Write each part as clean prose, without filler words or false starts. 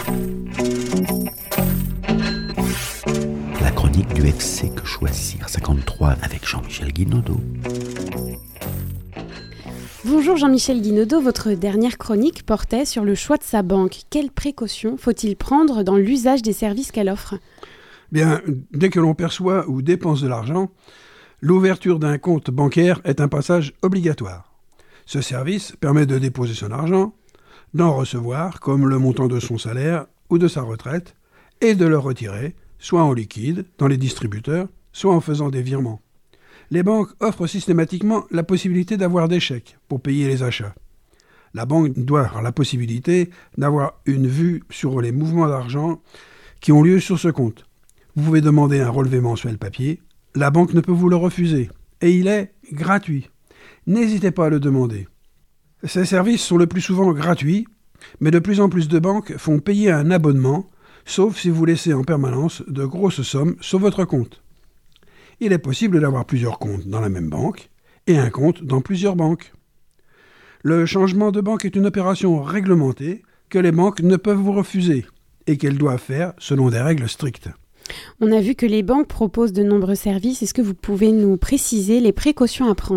La chronique du FC Que Choisir 53 avec Jean-Michel Guinaudot. Bonjour Jean-Michel Guinaudot, votre dernière chronique portait sur le choix de sa banque. Quelles précautions faut-il prendre dans l'usage des services qu'elle offre ? Bien, dès que l'on perçoit ou dépense de l'argent, l'ouverture d'un compte bancaire est un passage obligatoire. Ce service permet de déposer son argent, d'en recevoir, comme le montant de son salaire ou de sa retraite, et de le retirer, soit en liquide, dans les distributeurs, soit en faisant des virements. Les banques offrent systématiquement la possibilité d'avoir des chèques pour payer les achats. La banque doit avoir la possibilité d'avoir une vue sur les mouvements d'argent qui ont lieu sur ce compte. Vous pouvez demander un relevé mensuel papier. La banque ne peut vous le refuser. Et il est gratuit. N'hésitez pas à le demander. Ces services sont le plus souvent gratuits, mais de plus en plus de banques font payer un abonnement, sauf si vous laissez en permanence de grosses sommes sur votre compte. Il est possible d'avoir plusieurs comptes dans la même banque et un compte dans plusieurs banques. Le changement de banque est une opération réglementée que les banques ne peuvent vous refuser et qu'elles doivent faire selon des règles strictes. On a vu que les banques proposent de nombreux services. Est-ce que vous pouvez nous préciser les précautions à prendre ?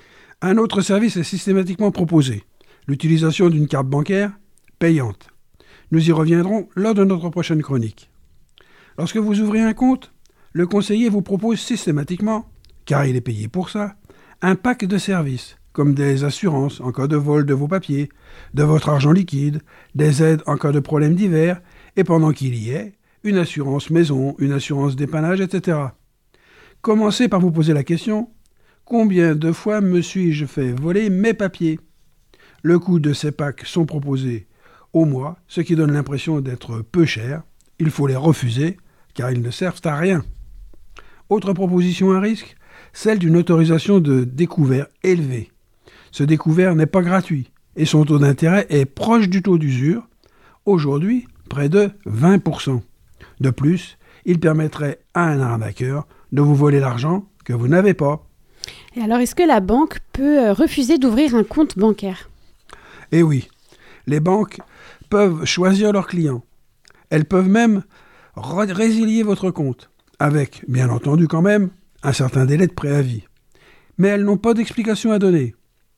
Un autre service est systématiquement proposé, l'utilisation d'une carte bancaire payante. Nous y reviendrons lors de notre prochaine chronique. Lorsque vous ouvrez un compte, le conseiller vous propose systématiquement, car il est payé pour ça, un pack de services, comme des assurances en cas de vol de vos papiers, de votre argent liquide, des aides en cas de problèmes divers, et pendant qu'il y est, une assurance maison, une assurance dépannage, etc. Commencez par vous poser la question, combien de fois me suis-je fait voler mes papiers ? Le coût de ces packs sont proposés au mois, ce qui donne l'impression d'être peu cher. Il faut les refuser, car ils ne servent à rien. Autre proposition à risque, celle d'une autorisation de découvert élevée. Ce découvert n'est pas gratuit et son taux d'intérêt est proche du taux d'usure, aujourd'hui près de 20%. De plus, il permettrait à un arnaqueur de vous voler l'argent que vous n'avez pas. Et alors, est-ce que la banque peut refuser d'ouvrir un compte bancaire ? Eh oui, les banques peuvent choisir leurs clients. Elles peuvent même résilier votre compte, avec, bien entendu quand même, un certain délai de préavis. Mais elles n'ont pas d'explication à donner.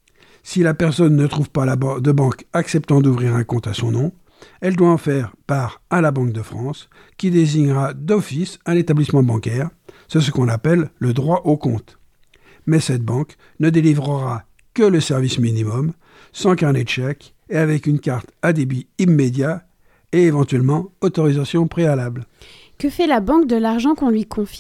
Si la personne ne trouve pas de banque acceptant d'ouvrir un compte à son nom, elle doit en faire part à la Banque de France, qui désignera d'office un établissement bancaire. C'est ce qu'on appelle le droit au compte. Mais cette banque ne délivrera que le service minimum, sans carnet de chèques et avec une carte à débit immédiat et éventuellement autorisation préalable. Que fait la banque de l'argent qu'on lui confie ?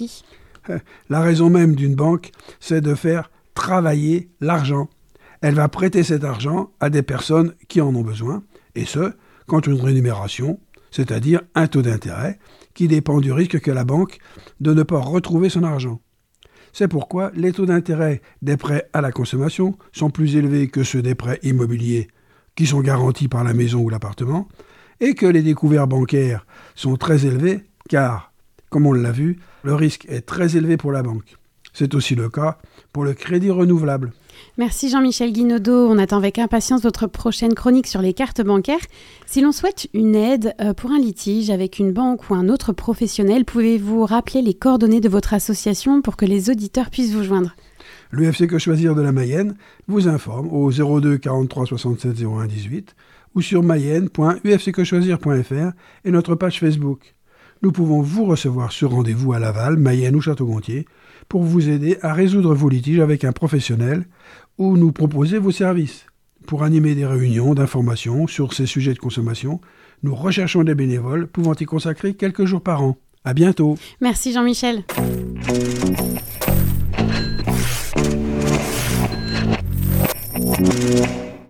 La raison même d'une banque, c'est de faire travailler l'argent. Elle va prêter cet argent à des personnes qui en ont besoin, et ce, contre une rémunération, c'est-à-dire un taux d'intérêt, qui dépend du risque que la banque de ne pas retrouver son argent. C'est pourquoi les taux d'intérêt des prêts à la consommation sont plus élevés que ceux des prêts immobiliers, qui sont garantis par la maison ou l'appartement, et que les découverts bancaires sont très élevés, car, comme on l'a vu, le risque est très élevé pour la banque. C'est aussi le cas pour le crédit renouvelable. Merci Jean-Michel Guinaudot. On attend avec impatience votre prochaine chronique sur les cartes bancaires. Si l'on souhaite une aide pour un litige avec une banque ou un autre professionnel, pouvez-vous rappeler les coordonnées de votre association pour que les auditeurs puissent vous joindre ? L'UFC Que Choisir de la Mayenne vous informe au 02 43 67 01 18 ou sur mayenne.ufcquechoisir.fr et notre page Facebook. Nous pouvons vous recevoir sur rendez-vous à Laval, Mayenne ou Château-Gontier pour vous aider à résoudre vos litiges avec un professionnel ou nous proposer vos services. Pour animer des réunions d'information sur ces sujets de consommation, nous recherchons des bénévoles pouvant y consacrer quelques jours par an. À bientôt. Merci Jean-Michel.